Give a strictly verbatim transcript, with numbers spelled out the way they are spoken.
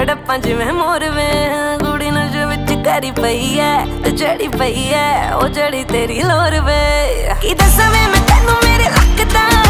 ਤੜਪਾਂ ਜਿਵੇਂ ਮੋਰ ਵੇ ਕੁੜੀ ਨਸ਼ੇ ਵਿੱਚ ਕਰੀ ਪਈ ਐ ਤੇ ਚੜੀ ਪਈ ਐ ਉਹ ਜੜੀ ਤੇਰੀ ਲੋਰ ਵੇ ਕੀ ਦੱਸਾਂ ਵੇ ਮੈਂ ਤੈਨੂੰ ਮੇਰੇ ਲੱਕ ਦਾ